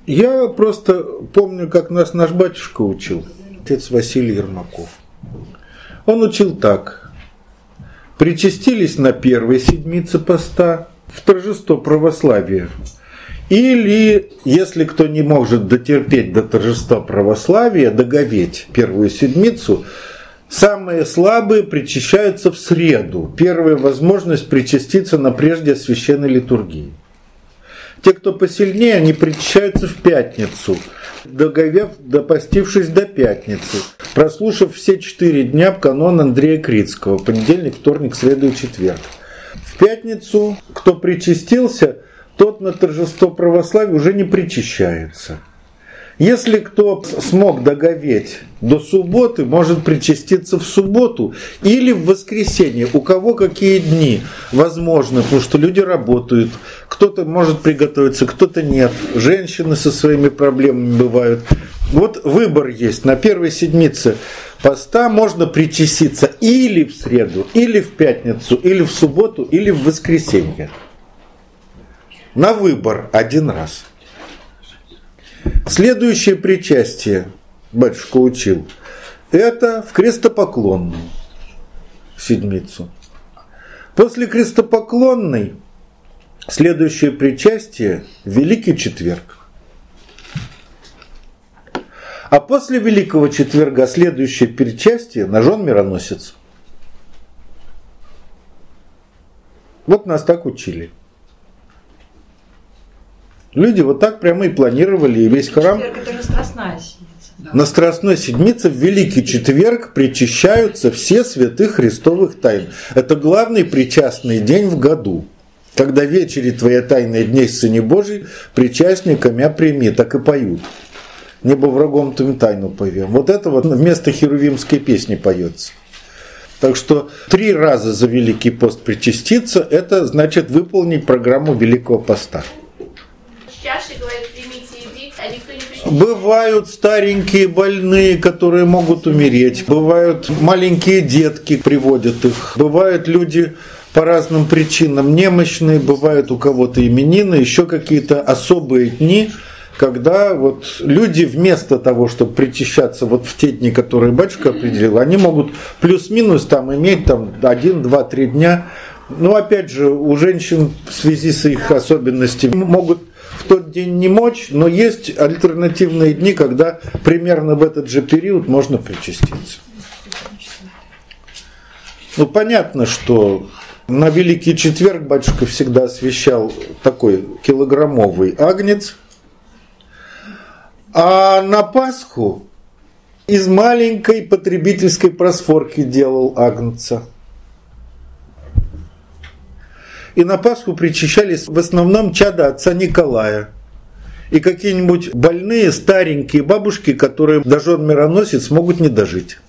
Я просто помню, как нас наш батюшка учил, отец Василий Ермаков. Он учил так. Причастились на первой седмице поста в торжество православия. Или, если кто не может дотерпеть до торжества православия, договеть первую седмицу, самые слабые причащаются в среду. Первая возможность причаститься на прежде священной литургии. Те, кто посильнее, они причащаются в пятницу, договев, допостившись до пятницы, прослушав все 4 дня канон Андрея Критского, понедельник, вторник, среда и четверг. В пятницу, кто причастился, тот на торжество православия уже не причащается. Если кто смог договеть до субботы, может причаститься в субботу или в воскресенье. У кого какие дни возможно, потому что люди работают. Кто-то может приготовиться, кто-то нет. Женщины со своими проблемами бывают. Вот выбор есть. На первой седмице поста можно причаститься или в среду, или в пятницу, или в субботу, или в воскресенье. На выбор один раз. Следующее причастие, батюшка учил, это в крестопоклонную седмицу. После крестопоклонной следующее причастие – Великий Четверг. А после Великого Четверга следующее причастие – Ножон Мироносец. Вот нас так учили. Люди вот так прямо и планировали, и весь храм. Четверг, это же Страстная седмица. Да. На Страстной седмице в Великий Четверг причащаются все святых христовых тайн. Это главный причастный день в году. Когда вечери твоя тайные дней, Сыне Божий, причастника мя прими, так и поют. Небо врагом твоим тайну повем. Вот это вот вместо херувимской песни поется. Так что 3 раза за Великий пост причаститься, это значит выполнить программу Великого поста. Бывают старенькие больные, которые могут умереть. Бывают маленькие детки, приводят их. Бывают люди по разным причинам немощные. Бывают у кого-то именины, еще какие-то особые дни, когда вот люди вместо того, чтобы причащаться вот в те дни, которые батюшка определил, они могут плюс-минус там иметь там 1, 2, 3 дня. Но опять же, у женщин в связи с их особенностями могут в тот день не мочь, но есть альтернативные дни, когда примерно в этот же период можно причаститься. Ну, понятно, что на Великий Четверг батюшка всегда освящал такой килограммовый агнец, а на Пасху из маленькой потребительской просфорки делал агнца. И на Пасху причащались в основном чада отца Николая. И какие-нибудь больные, старенькие бабушки, которые Ножон Мироносец могут не дожить.